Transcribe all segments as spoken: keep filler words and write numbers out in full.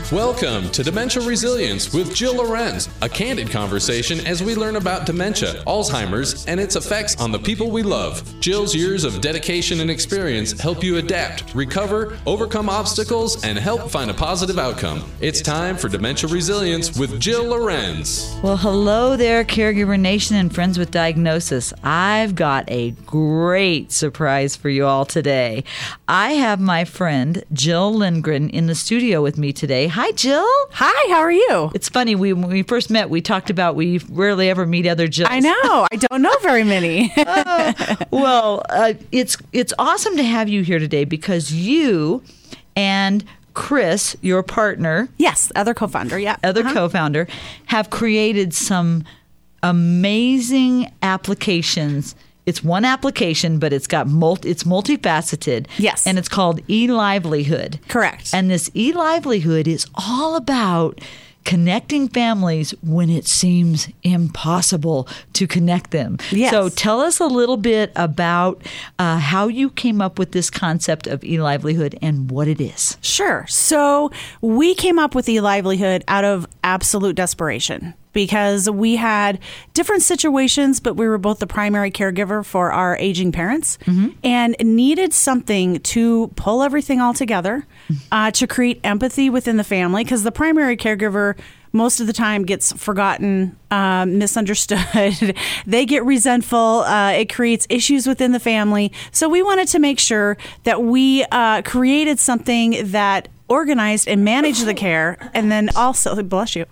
Welcome to Dementia Resilience with Jill Lorenz, a candid conversation as we learn about dementia, Alzheimer's, and its effects on the people we love. Jill's years of dedication and experience help you adapt, recover, overcome obstacles, and help find a positive outcome. It's time for Dementia Resilience with Jill Lorenz. Well, hello there, Caregiver Nation and friends with diagnosis. I've got a great surprise for you all today. I have my friend Jill Lindgren in the studio with me today. Hi, Jill. Hi, how are you? It's funny, we when we first met, we talked about we rarely ever meet other Jills. I know. I don't know very many. uh, well, uh, it's it's awesome to have you here today because you and Chris, your partner. Yes, other co-founder, yeah. Other uh-huh. co-founder, have created some amazing applications. It's one application, but it's got multi, it's multifaceted. Yes. And it's called eLivelihood. Correct. And this eLivelihood is all about connecting families when it seems impossible to connect them. Yes. So tell us a little bit about uh, how you came up with this concept of eLivelihood and what it is. Sure. So we came up with eLivelihood out of absolute desperation, because we had different situations, but we were both the primary caregiver for our aging parents mm-hmm. and needed something to pull everything all together, uh, to create empathy within the family, because the primary caregiver most of the time gets forgotten, uh, misunderstood. They get resentful. Uh, it creates issues within the family. So we wanted to make sure that we uh, created something that organized and managed the care, and then also, bless you,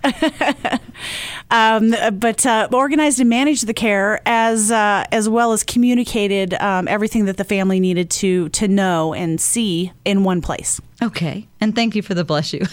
um, but uh, organized and managed the care as uh, as well as communicated um, everything that the family needed to to know and see in one place. Okay, and thank you for the bless you.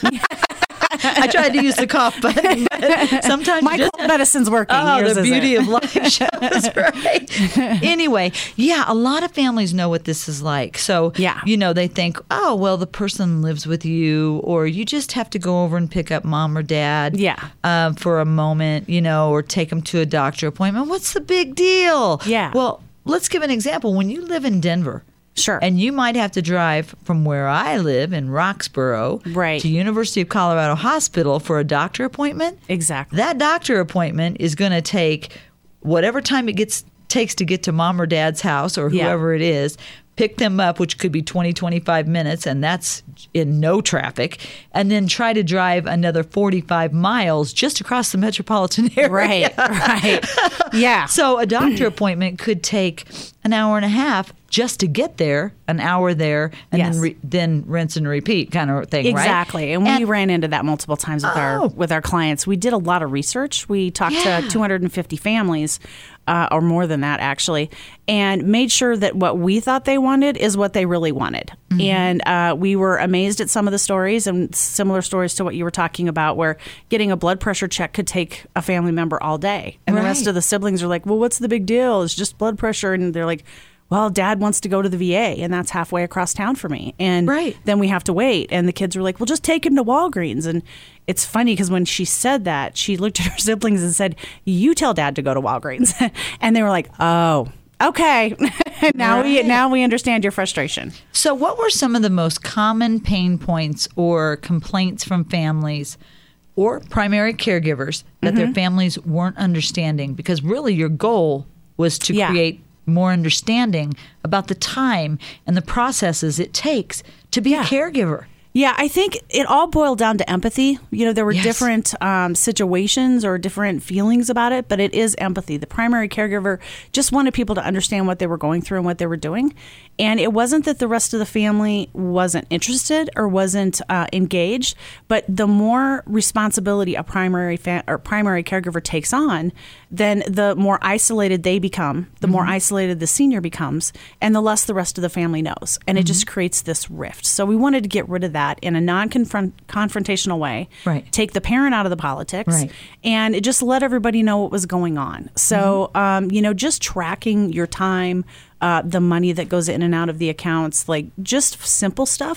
I tried to use the cough button, but sometimes my just, cold medicine's working. Oh, Yours the beauty isn't. of life shows, right? Anyway, yeah, a lot of families know what this is like. So, yeah. you know, they think, oh, well, the person lives with you, or you just have to go over and pick up mom or dad yeah. uh, for a moment, you know, or take them to a doctor appointment. What's the big deal? Yeah. Well, let's give an example. When you live in Denver, sure. and you might have to drive from where I live in Roxborough right. to University of Colorado Hospital for a doctor appointment. Exactly. That doctor appointment is going to take whatever time it gets takes to get to mom or dad's house or whoever yeah. it is, pick them up, which could be twenty, twenty-five minutes, and that's in no traffic, and then try to drive another forty-five miles just across the metropolitan area. Right, right. Yeah. So a doctor appointment could take an hour and a half just to get there, an hour there, and yes. then re- then rinse and repeat kind of thing, exactly. right? Exactly. And, and we ran into that multiple times with oh. our with our clients. We did a lot of research. We talked yeah. to two hundred fifty families, uh, or more than that, actually, and made sure that what we thought they wanted is what they really wanted. Mm-hmm. And uh, we were amazed at some of the stories, and similar stories to what you were talking about, where getting a blood pressure check could take a family member all day. And right. the rest of the siblings are like, well, what's the big deal? It's just blood pressure. And they're like, well, dad wants to go to the V A, and that's halfway across town for me. And right. then we have to wait. And the kids were like, well, just take him to Walgreens. And it's funny because when she said that, she looked at her siblings and said, you tell dad to go to Walgreens. And they were like, oh, okay. now right. we now we understand your frustration. So what were some of the most common pain points or complaints from families or primary caregivers that mm-hmm. their families weren't understanding? Because really your goal was to yeah. create more understanding about the time and the processes it takes to be yeah. a caregiver. Yeah, I think it all boiled down to empathy. You know, there were yes. different um, situations or different feelings about it, but it is empathy. The primary caregiver just wanted people to understand what they were going through and what they were doing. And it wasn't that the rest of the family wasn't interested or wasn't uh, engaged, but the more responsibility a primary fa- or primary caregiver takes on, then the more isolated they become, the mm-hmm. more isolated the senior becomes, and the less the rest of the family knows. And mm-hmm. it just creates this rift. So we wanted to get rid of that in a non-confrontational way, right. take the parent out of the politics, right. and just let everybody know what was going on. So, mm-hmm. um, you know, just tracking your time, uh, the money that goes in and out of the accounts, like just simple stuff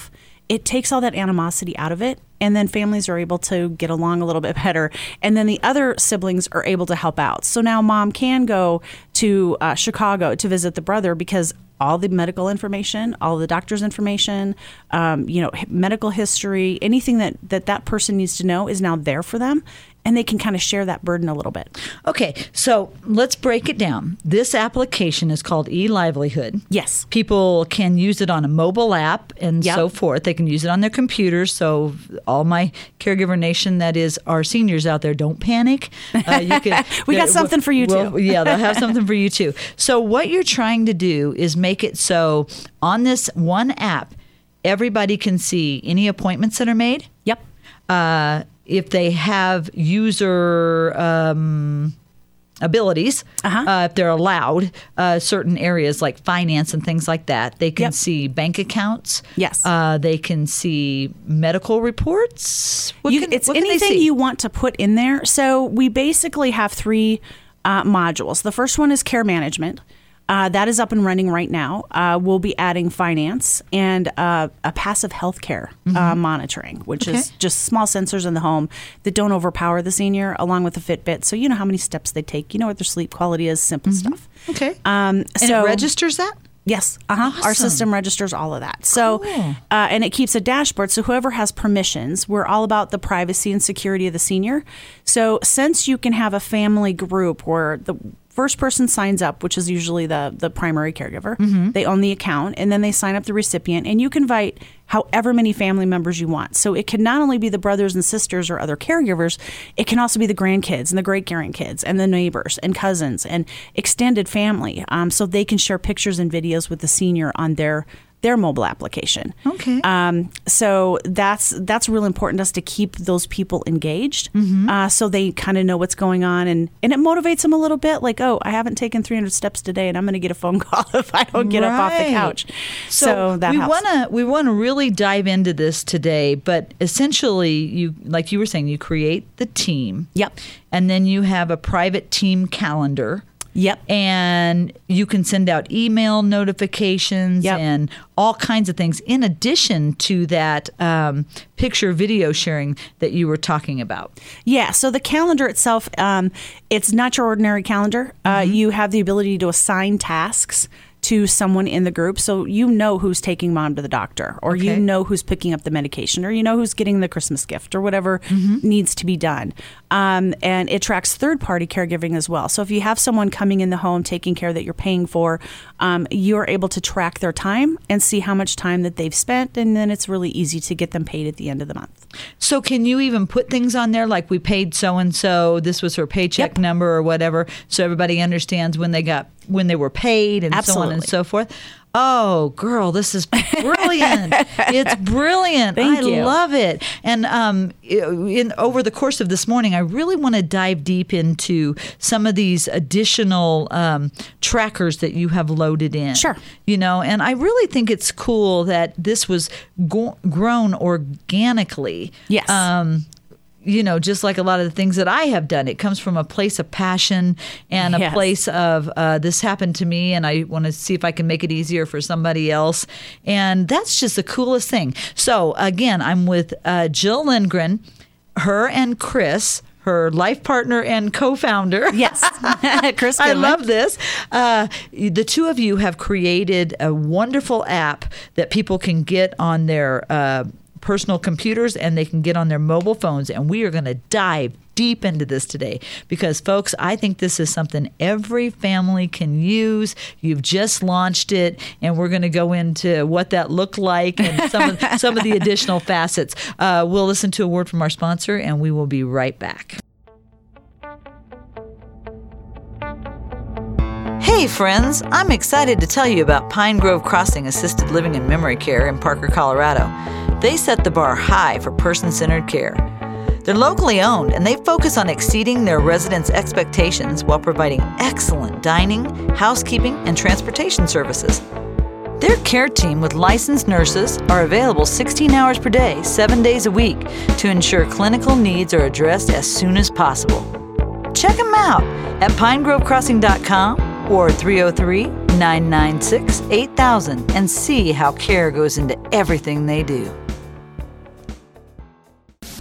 it takes all that animosity out of it. And then families are able to get along a little bit better. And then the other siblings are able to help out. So now mom can go to uh, Chicago to visit the brother because all the medical information, all the doctor's information, um, you know, medical history, anything that, that that person needs to know is now there for them. And they can kind of share that burden a little bit. Okay, so let's break it down. This application is called eLivelihood. Yes. People can use it on a mobile app and Yep. so forth. They can use it on their computers. So all my Caregiver Nation that is our seniors out there, don't panic. Uh, you can, We got something for you, well, too. Yeah, they'll have something for you too. So what you're trying to do is make it so on this one app, everybody can see any appointments that are made. Yep. Uh, if they have user um, abilities, Uh-huh. uh, if they're allowed uh, certain areas like finance and things like that, they can Yep. see bank accounts. Yes. Uh, they can see medical reports. What You, can, it's what can they anything see? you want to put in there. So we basically have three uh, modules. The first one is care management. Uh, that is up and running right now. Uh, we'll be adding finance and uh, a passive healthcare uh, monitoring, which is Okay. just small sensors in the home that don't overpower the senior, along with the Fitbit. So you know how many steps they take. You know what their sleep quality is. Simple stuff. Okay. Um, and so it registers that? Yes, uh-huh. Our Awesome. system registers all of that. So, Cool. uh, and it keeps a dashboard. So whoever has permissions, we're all about the privacy and security of the senior. So since you can have a family group where the first person signs up, which is usually the the primary caregiver, Mm-hmm. they own the account, and then they sign up the recipient, and you can invite however many family members you want. So it can not only be the brothers and sisters or other caregivers, it can also be the grandkids and the great grandkids and the neighbors and cousins and extended family. Um, so they can share pictures and videos with the senior on their their mobile application. Okay. Um, so that's that's real important to us to keep those people engaged, uh, so they kind of know what's going on, and, and it motivates them a little bit. Like, oh, I haven't taken three hundred steps today, and I'm going to get a phone call if I don't get up off the Right. couch. So, So, that we helps. want to we want to really dive into this today, but essentially, you like you were saying, you create the team. Yep. And then you have a private team calendar. Yep. And you can send out email notifications Yep. and all kinds of things in addition to that um, picture video sharing that you were talking about. Yeah, so the calendar itself, um, it's not your ordinary calendar. Uh, you have the ability to assign tasks to someone in the group. So you know who's taking mom to the doctor, or you Okay. know who's picking up the medication, or you know who's getting the Christmas gift, or whatever needs to be done. Um, and it tracks third-party caregiving as well. So if you have someone coming in the home taking care that you're paying for, um, you're able to track their time and see how much time that they've spent, and then it's really easy to get them paid at the end of the month. So can you even put things on there like we paid so and so, this was her paycheck Yep. number or whatever, so everybody understands when they got when they were paid and so on Absolutely. and so forth? Oh, girl, this is brilliant. It's brilliant. Thank I you. love it. And um, in over the course of this morning, I really want to dive deep into some of these additional um, trackers that you have loaded in. Sure. You know, and I really think it's cool that this was go- grown organically. Yes. Um, you know, just like a lot of the things that I have done, it comes from a place of passion and a Yes. place of uh, this happened to me and I want to see if I can make it easier for somebody else. And that's just the coolest thing. So, again, I'm with uh, Jill Lindgren, her and Chris, her life partner and co-founder. Yes. Chris I Goodman. love this. Uh, the two of you have created a wonderful app that people can get on their uh, personal computers and they can get on their mobile phones. And we are going to dive deep into this today because, folks, I think this is something every family can use. You've just launched it, and we're going to go into what that looked like and some of, some of the additional facets. Uh, we'll listen to a word from our sponsor, and we will be right back. Hey friends, I'm excited to tell you about Pine Grove Crossing Assisted Living and Memory Care in Parker, Colorado. They set the bar high for person-centered care. They're locally owned and they focus on exceeding their residents' expectations while providing excellent dining, housekeeping, and transportation services. Their care team with licensed nurses are available sixteen hours per day, seven days a week to ensure clinical needs are addressed as soon as possible. Check them out at pine grove crossing dot com or three oh three, nine nine six, eight thousand and see how care goes into everything they do.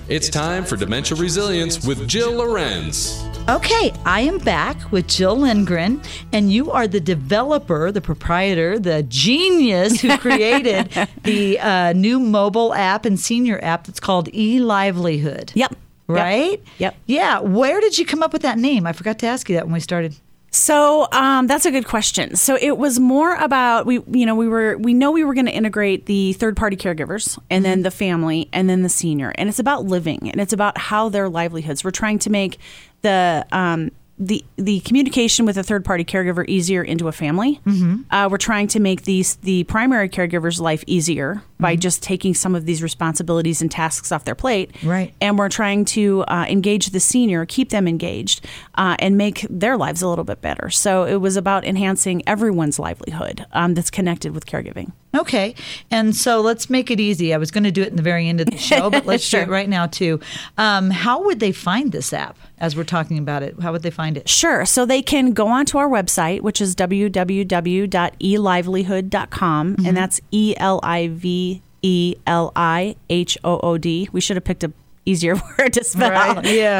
It's time for Dementia Resilience with Jill Lorenz. Okay, I am back with Jill Lindgren, and you are the developer, the proprietor, the genius who created the uh, new mobile app and senior app that's called eLivelihood. Yep. Right? Yep. yep. Yeah. Where did you come up with that name? I forgot to ask you that when we started. So um, that's a good question. So it was more about we, you know, we were we know we were going to integrate the third party caregivers and then the family and then the senior, and it's about living and it's about how their livelihoods. We're trying to make the um, the the communication with a third party caregiver easier into a family. Mm-hmm. Uh, we're trying to make these the primary caregiver's life easier mm-hmm. by just taking some of these responsibilities and tasks off their plate. Right. And we're trying to uh, engage the senior, keep them engaged, uh, and make their lives a little bit better. So it was about enhancing everyone's livelihood um, that's connected with caregiving. Okay. And so let's make it easy. I was going to do it in the very end of the show, but let's sure. do it right now, too. Um, how would they find this app as we're talking about it? How would they find it? Sure. So they can go onto our website, which is w w w dot e livelihood dot com, mm-hmm. and that's E L I V E L I H O O D. We should have picked a easier word to spell. Right,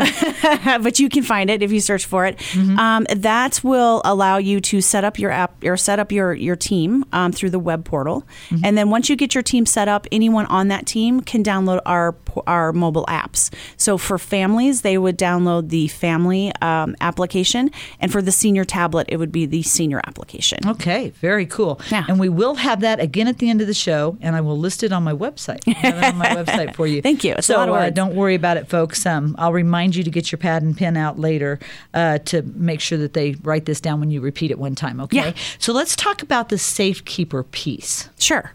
yeah. But you can find it if you search for it. Mm-hmm. Um, that will allow you to set up your app or set up your, your team um, through the web portal. Mm-hmm. And then once you get your team set up, anyone on that team can download our our mobile apps. So for families, they would download the family um, application. And for the senior tablet, it would be the senior application. Okay, very cool. Yeah. And we will have that again at the end of the show, and I will list it on my website. I have it on my website for you. Thank you. It's so a lot of words. Uh, don't worry about it, folks. Um, I'll remind you to get your pad and pen out later uh, to make sure that they write this down when you repeat it one time, okay? Yeah. So let's talk about the safekeeper piece. Sure.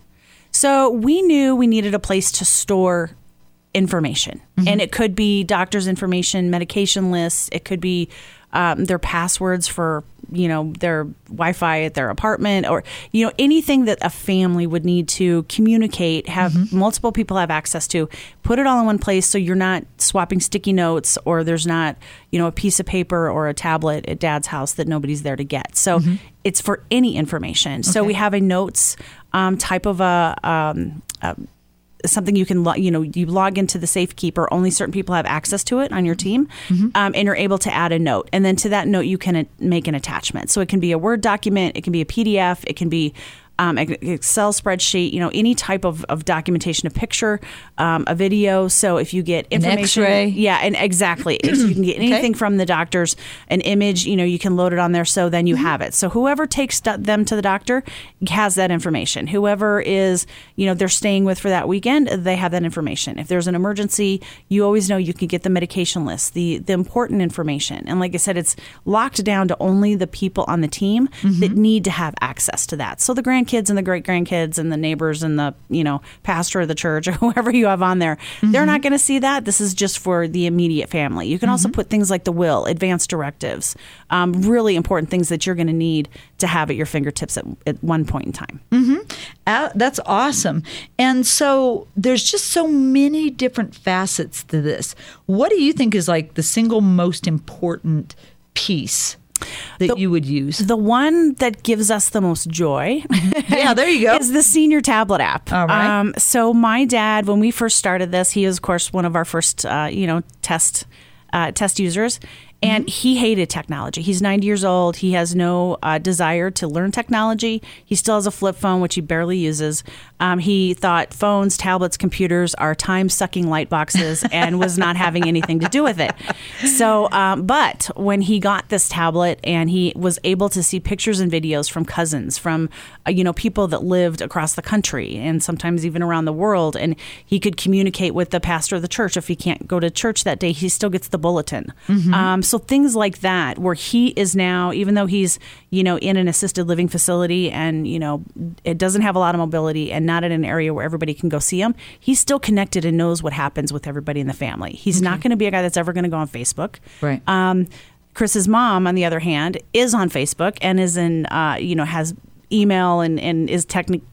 So we knew we needed a place to store information. Mm-hmm. And it could be doctor's information, medication lists. It could be um, their passwords for, you know, their Wi-Fi at their apartment, or, you know, anything that a family would need to communicate, have mm-hmm. multiple people have access to. Put it all in one place so you're not swapping sticky notes, or there's not, you know, a piece of paper or a tablet at dad's house that nobody's there to get. So mm-hmm. it's for any information. Okay. So we have a notes um, type of a, um, a something you can, lo- you know, you log into the Safekeeper. Only certain people have access to it on your team, mm-hmm. um, and you're able to add a note. And then to that note, you can uh, make an attachment. So it can be a Word document, it can be a P D F, it can be um, an Excel spreadsheet, you know, any type of, of documentation, a picture, um, a video. So if you get information, an X-ray. yeah, and exactly, if you can get anything okay. from the doctors, an image, you know, you can load it on there. So then you mm-hmm. have it. So whoever takes them to the doctor has that information. Whoever is, you know, they're staying with for that weekend, they have that information. If there's an emergency, you always know you can get the medication list, the the important information. And like I said, it's locked down to only the people on the team mm-hmm. that need to have access to that. So the grandkids and the great grandkids and the neighbors and the, you know, pastor of the church or whoever you have on there, mm-hmm. they're not going to see that. This is just for the immediate family. You can mm-hmm. also put things like the will, advanced directives, um, really important things that you're going to need to have at your fingertips at, at one point in time. Mm-hmm. Uh, that's awesome. And so there's just so many different facets to this. What do you think is like the single most important piece that the, you would use? The one that gives us the most joy yeah, there you go. is the senior tablet app. All right. Um, so my dad, when we first started this, he was, of course, one of our first, uh, you know, test uh, test users. And mm-hmm. he hated technology. He's ninety years old. He has no uh, desire to learn technology. He still has a flip phone, which he barely uses. Um, he thought phones, tablets, computers are time-sucking light boxes and was not having anything to do with it. So, um, but when he got this tablet and he was able to see pictures and videos from cousins, from uh, you know, people that lived across the country and sometimes even around the world, and he could communicate with the pastor of the church. If he can't go to church that day, he still gets the bulletin. Mm-hmm. Um, So things like that, where he is now, even though he's, you know, in an assisted living facility and, you know, it doesn't have a lot of mobility and not in an area where everybody can go see him, he's still connected and knows what happens with everybody in the family. He's okay. not going to be a guy that's ever going to go on Facebook. Right. Um, Chris's mom, on the other hand, is on Facebook and is in, uh, you know, has email and, and is techni-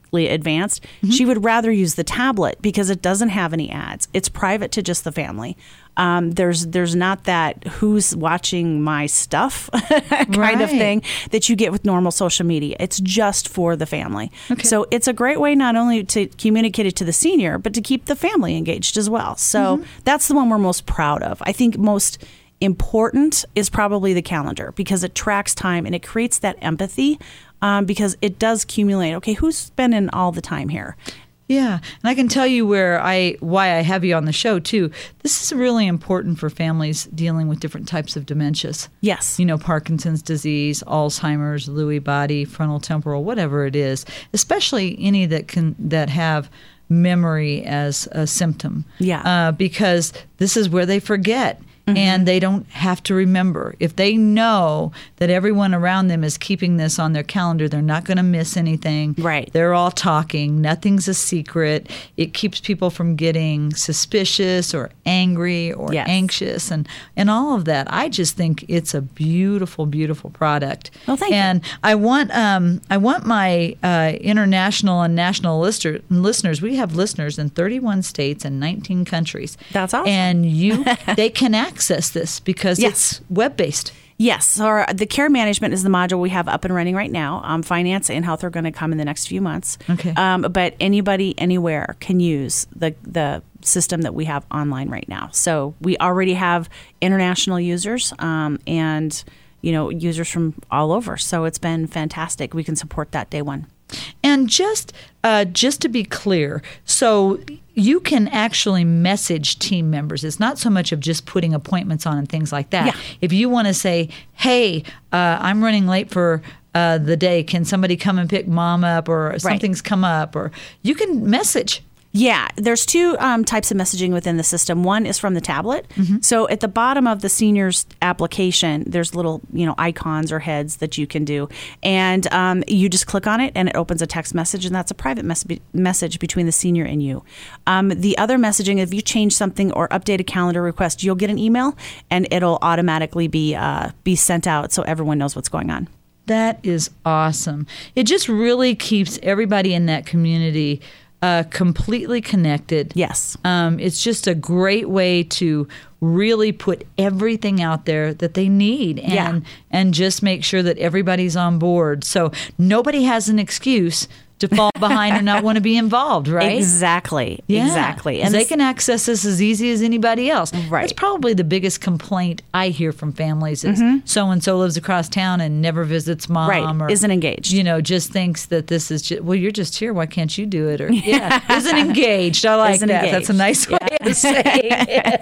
advanced, mm-hmm. she would rather use the tablet because it doesn't have any ads. It's private to just the family. Um, there's there's not that who's watching my stuff kind right. of thing that you get with normal social media. It's just for the family. Okay. So it's a great way not only to communicate it to the senior, but to keep the family engaged as well. So mm-hmm. that's the one we're most proud of. I think most important is probably the calendar because it tracks time and it creates that empathy um, because it does accumulate. Okay, who's spending all the time here? Yeah, and I can tell you where I why I have you on the show too. This is really important for families dealing with different types of dementias. Yes, you know, Parkinson's disease, Alzheimer's, Lewy body, frontal temporal, whatever it is. Especially any that can that have memory as a symptom. Yeah, uh, because this is where they forget. Mm-hmm. And they don't have to remember. If they know that everyone around them is keeping this on their calendar, they're not going to miss anything. Right. They're all talking. Nothing's a secret. It keeps people from getting suspicious or angry or yes. anxious and, and all of that. I just think it's a beautiful, beautiful product. Well, thank and you. I want um, I want my uh, international and national lister, listeners. We have listeners in thirty-one states and nineteen countries. That's awesome. And you, they can access this because yes. it's web-based. Yes. So our, the care management is the module we have up and running right now. Um, finance and health are going to come in the next few months. Okay. Um, but anybody, anywhere can use the the system that we have online right now. So we already have international users um, and, you know, users from all over. So it's been fantastic. We can support that day one. And just uh, just to be clear, so you can actually message team members. It's not so much of just putting appointments on and things like that. Yeah. If you want to say, hey, uh, I'm running late for uh, the day. Can somebody come and pick mom up or something's right. come up? Or you can message. Yeah, there's two um, types of messaging within the system. One is from the tablet. Mm-hmm. So at the bottom of the senior's application, there's little, you know, icons or heads that you can do. And um, you just click on it and it opens a text message, and that's a private mes- message between the senior and you. Um, the other messaging, if you change something or update a calendar request, you'll get an email and it'll automatically be uh, be sent out so everyone knows what's going on. That is awesome. It just really keeps everybody in that community Uh, completely connected. Yes. Um, it's just a great way to really put everything out there that they need and yeah. and just make sure that everybody's on board. So nobody has an excuse to fall behind or not want to be involved, right? Exactly. Yeah. Exactly. And they can access this as easy as anybody else. Right. That's probably the biggest complaint I hear from families is mm-hmm. so-and-so lives across town and never visits mom. Right. Or, isn't engaged. You know, just thinks that this is just, well, you're just here. Why can't you do it? Or, yeah, isn't engaged. I like isn't that. Engaged. That's a nice way yeah. to say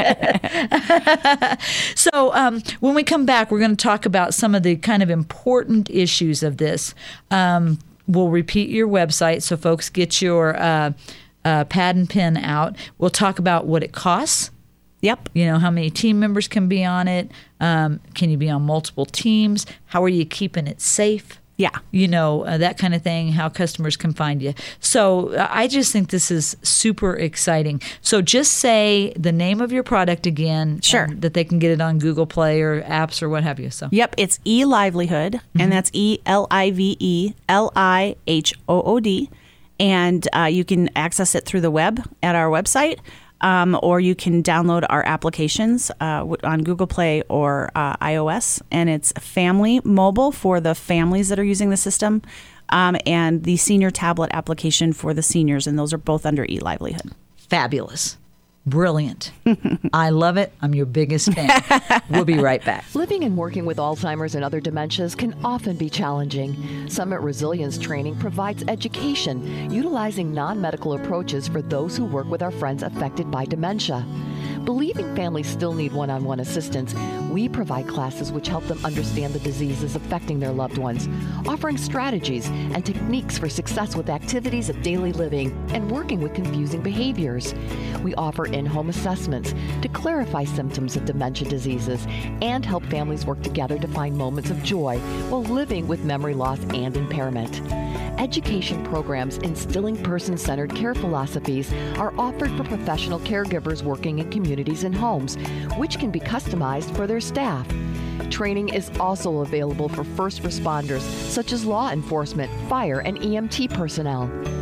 it. So um, when we come back, we're going to talk about some of the kind of important issues of this. Um, We'll repeat your website so folks get your uh, uh, pad and pen out. We'll talk about what it costs. Yep. You know, how many team members can be on it. Um, can you be on multiple teams? How are you keeping it safe? Yeah. You know, uh, that kind of thing, how customers can find you. So uh, I just think this is super exciting. So just say the name of your product again. Sure. That they can get it on Google Play or apps or what have you. So. Yep. It's eLivelihood, mm-hmm. and that's E L I V E L I H O O D. And uh, you can access it through the web at our website. Um, or you can download our applications uh, on Google Play or uh, iOS. And it's Family Mobile for the families that are using the system, um, and the Senior Tablet application for the seniors. And those are both under eLivelihood. Fabulous. Brilliant. I love it. I'm your biggest fan. We'll be right back. Living and working with Alzheimer's and other dementias can often be challenging. Summit Resilience Training provides education utilizing non-medical approaches for those who work with our friends affected by dementia. Believing families still need one-on-one assistance, we provide classes which help them understand the diseases affecting their loved ones, offering strategies and techniques for success with activities of daily living and working with confusing behaviors. We offer in-home assessments to clarify symptoms of dementia diseases and help families work together to find moments of joy while living with memory loss and impairment. Education programs instilling person-centered care philosophies are offered for professional caregivers working in communities and homes, which can be customized for their staff. Training is also available for first responders, such as law enforcement, fire, and E M T personnel.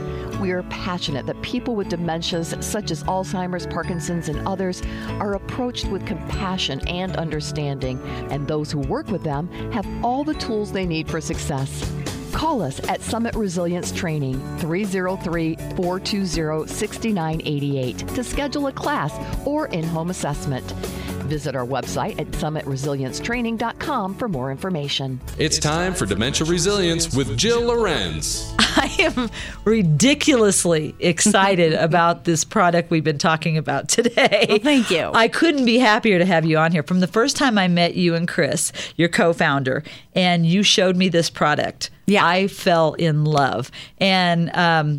We are passionate that people with dementias such as Alzheimer's, Parkinson's, and others are approached with compassion and understanding, and those who work with them have all the tools they need for success. Call us at Summit Resilience Training, three oh three, four two zero, six nine eight eight, to schedule a class or in-home assessment. Visit our website at summit resilience training dot com for more information. It's time for Dementia Resilience with Jill Lorenz. I am ridiculously excited about this product we've been talking about today. Well, thank you. I couldn't be happier to have you on here. From the first time I met you and Chris, your co-founder, and you showed me this product, yeah. I fell in love. And um,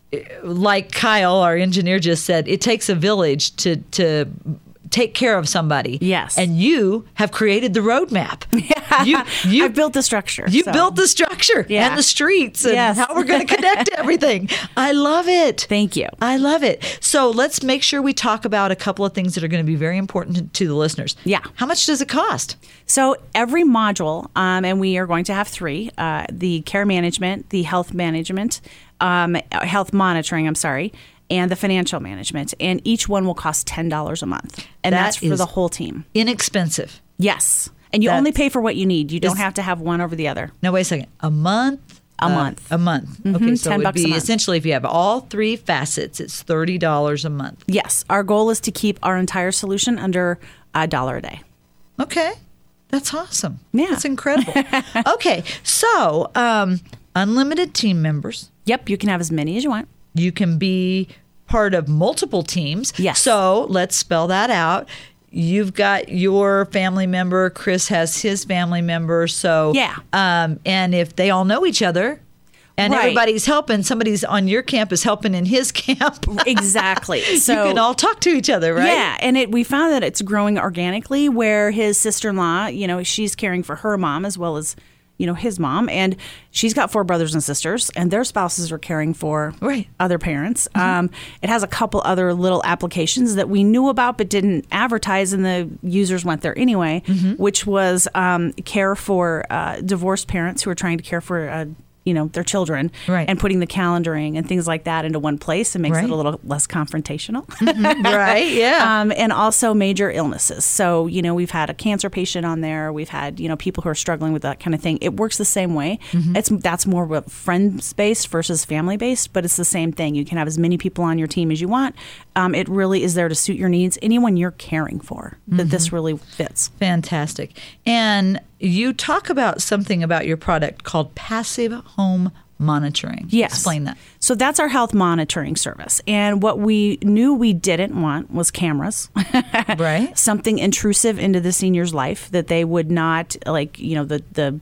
like Kyle, our engineer, just said, it takes a village to to take care of somebody. Yes. And you have created the roadmap. Yeah. You, you I've built the structure. You so. built the structure Yeah. and the streets and Yes. how we're going to connect everything. I love it. Thank you. I love it. So let's make sure we talk about a couple of things that are going to be very important to, to the listeners. Yeah. How much does it cost? So every module, um, and we are going to have three, uh, the care management, the health management, um, health monitoring, I'm sorry, and the financial management. And each one will cost ten dollars a month. And That that's for is the whole team. Inexpensive. Yes. And you That's- only pay for what you need. You don't Is- have to have one over the other. No, wait a second. A month? A Uh, month. A month. Mhm, Okay, so ten it would bucks a be month. essentially if you have all three facets, it's thirty dollars a month. Yes. Our goal is to keep our entire solution under a dollar a day. Okay. That's awesome. Yeah. That's incredible. Okay. So, um, unlimited team members. Yep. You can have as many as you want. You can be part of multiple teams. Yes. So let's spell that out. You've got your family member. Chris has his family member. So Yeah. Um, and if they all know each other, and Right. everybody's helping, somebody's on your campus helping in his camp. Exactly. So you can all talk to each other, right? Yeah, and it we found that it's growing organically where his sister-in-law, you know, she's caring for her mom as well as, you know, his mom, and she's got four brothers and sisters, and their spouses are caring for Right. other parents. Um, it has a couple other little applications that we knew about but didn't advertise, and the users went there anyway, which was um, care for uh, divorced parents who are trying to care for uh, you know, their children, Right. and putting the calendaring and things like that into one place and makes Right. it a little less confrontational. Right, yeah. Um, and also major illnesses. So, you know, we've had a cancer patient on there. We've had, you know, people who are struggling with that kind of thing. It works the same way. Mm-hmm. It's That's more friends-based versus family-based, but it's the same thing. You can have as many people on your team as you want. Um, it really is there to suit your needs. Anyone you're caring for, that Mm-hmm. this really fits. Fantastic. And you talk about something about your product called passive home monitoring. Yes. Explain that. So that's our health monitoring service. And what we knew we didn't want was cameras. Right. Something intrusive into the senior's life that they would not, like, you know, the the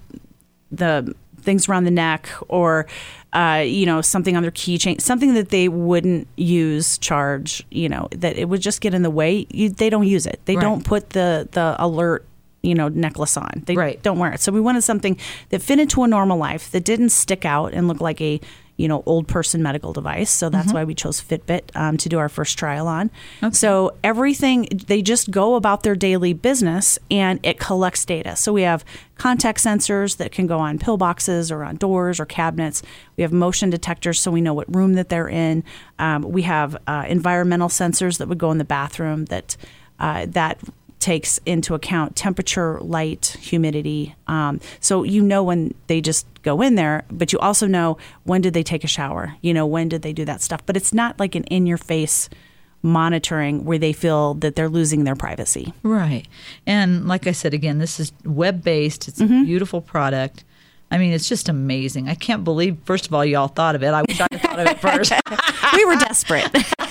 the things around the neck or, uh, you know, something on their keychain, something that they wouldn't use, charge, you know, that it would just get in the way. You, they don't use it. They Right. don't put the, the alert, you know, necklace on. They Right. don't wear it. So we wanted something that fit into a normal life, that didn't stick out and look like a, you know, old person medical device. So that's Mm-hmm. why we chose Fitbit um, to do our first trial on. So everything, they just go about their daily business and it collects data. So we have contact sensors that can go on pillboxes or on doors or cabinets. We have motion detectors so we know what room that they're in. Um, we have uh, environmental sensors that would go in the bathroom that uh, that takes into account temperature, light, humidity. Um, so you know when they just go in there, but you also know when did they take a shower? You know, when did they do that stuff? But it's not like an in-your-face monitoring where they feel that they're losing their privacy. Right. And like I said, again, this is web-based. It's Mm-hmm. a beautiful product. I mean, it's just amazing. I can't believe, first of all, y'all thought of it. I wish I had thought of it first. We were desperate.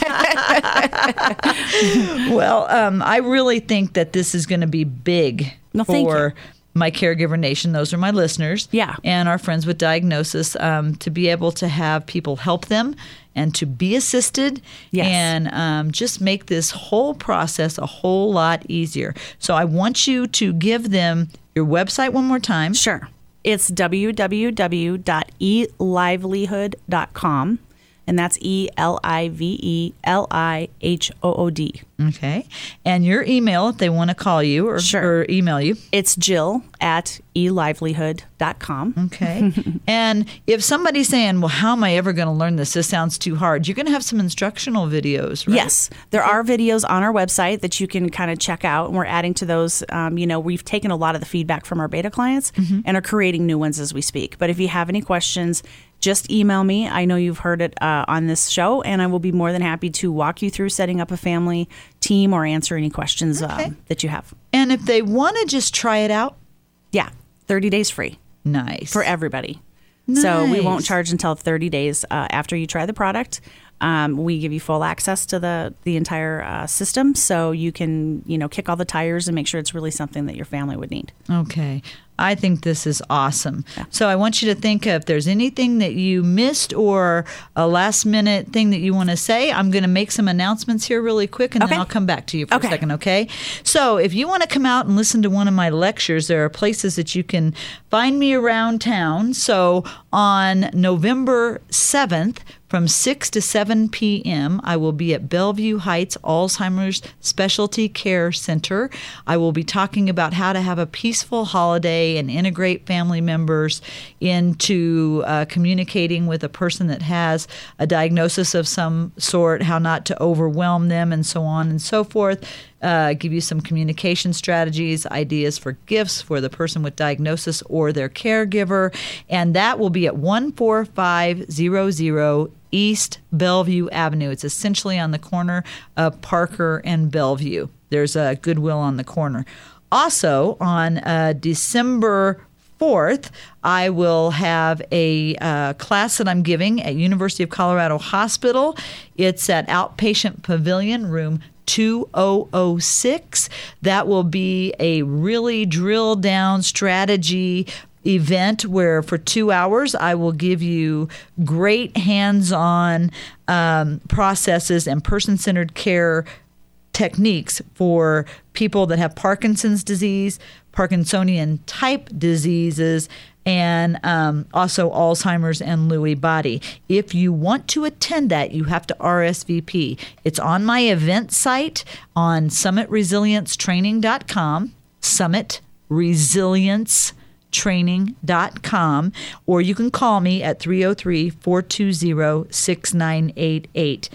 Well, um, I really think that this is going to be big Well, thank for you. my Caregiver Nation. Those are my listeners. Yeah. And our friends with diagnosis, um, to be able to have people help them and to be assisted Yes. and um, just make this whole process a whole lot easier. So I want you to give them your website one more time. Sure. It's w w w dot e livelihood dot com. and that's E L I V E L I H O O D. Okay. And your email, if they want to call you or, Sure. or email you. It's Jill at e livelihood dot com. Okay. And if somebody's saying, well, how am I ever going to learn this? This sounds too hard. You're going to have some instructional videos, right? Yes. There are videos on our website that you can kind of check out, and we're adding to those. Um, you know, we've taken a lot of the feedback from our beta clients mm-hmm. and are creating new ones as we speak. But if you have any questions, just email me. I know you've heard it uh, on this show, and I will be more than happy to walk you through setting up a family team or answer any questions okay. um, that you have. And if they want to just try it out? Yeah, thirty days free. Nice. For everybody. Nice. So we won't charge until thirty days uh, after you try the product. Um, we give you full access to the the entire uh, system, so you can you know kick all the tires and make sure it's really something that your family would need. Okay. I think this is awesome. Yeah. So I want you to think of if there's anything that you missed or a last minute thing that you want to say. I'm going to make some announcements here really quick, and okay. then I'll come back to you for okay. a second, okay? So if you want to come out and listen to one of my lectures, there are places that you can find me around town. So on November seventh, from six to seven p.m., I will be at Bellevue Heights Alzheimer's Specialty Care Center. I will be talking about how to have a peaceful holiday and integrate family members into uh, communicating with a person that has a diagnosis of some sort, how not to overwhelm them, and so on and so forth. Uh, give you some communication strategies, ideas for gifts for the person with diagnosis or their caregiver. And that will be at one four five zero zero East Bellevue Avenue. It's essentially on the corner of Parker and Bellevue. There's a Goodwill on the corner. Also, on uh, December fourth, I will have a uh, class that I'm giving at University of Colorado Hospital. It's at Outpatient Pavilion, room two thousand six. That will be a really drill down strategy event where for two hours I will give you great hands-on um, processes and person-centered care techniques for people that have Parkinson's disease, Parkinsonian type diseases, and um, also Alzheimer's and Lewy body. If you want to attend that, you have to R S V P. It's on my event site on summit resilience training dot com, summit resilience training dot com, or you can call me at three oh three, four two zero, six nine eight eight.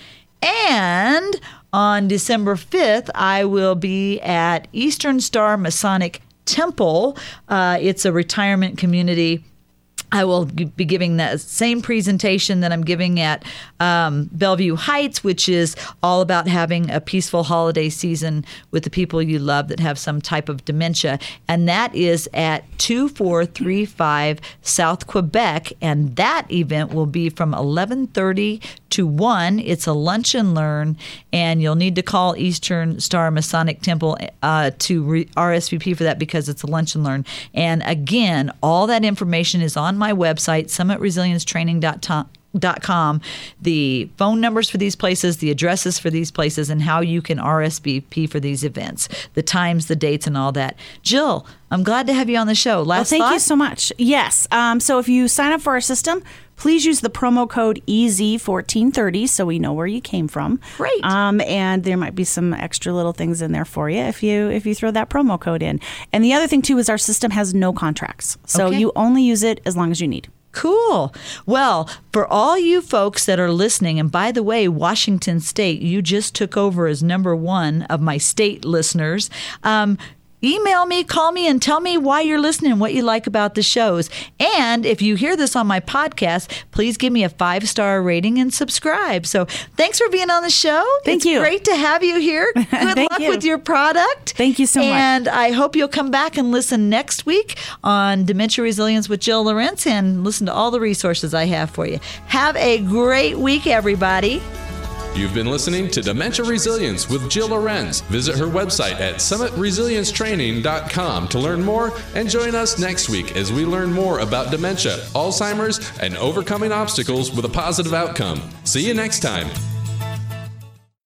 And on December fifth, I will be at Eastern Star Masonic Temple. Uh, it's a retirement community. I will be giving that same presentation that I'm giving at um, Bellevue Heights, which is all about having a peaceful holiday season with the people you love that have some type of dementia. And that is at two four three five South Quebec. And that event will be from eleven thirty to one. It's a lunch and learn, and you'll need to call Eastern Star Masonic Temple uh, to re- R S V P for that because it's a lunch and learn. And again, all that information is on my website, summit resilience training dot com, the phone numbers for these places, the addresses for these places, and how you can R S V P for these events, the times, the dates, and all that. Jill, I'm glad to have you on the show. Last well, thank thought? you so much. Yes. Um, so if you sign up for our system, please use the promo code E Z fourteen thirty so we know where you came from. Great. Um, and there might be some extra little things in there for you if you if you throw that promo code in. And the other thing, too, is our system has no contracts. So Okay. you only use it as long as you need. Cool. Well, for all you folks that are listening, and by the way, Washington State, you just took over as number one of my state listeners. Um, Email me, call me, and tell me why you're listening and what you like about the shows. And if you hear this on my podcast, please give me a five-star rating and subscribe. So thanks for being on the show. Thank it's you. Great to have you here. Good Thank luck you. with your product. Thank you so much. And I hope you'll come back and listen next week on Dementia Resilience with Jill Lorentz and listen to all the resources I have for you. Have a great week, everybody. You've been listening to Dementia Resilience with Jill Lorenz. Visit her website at summit resilience training dot com to learn more, and join us next week as we learn more about dementia, Alzheimer's, and overcoming obstacles with a positive outcome. See you next time.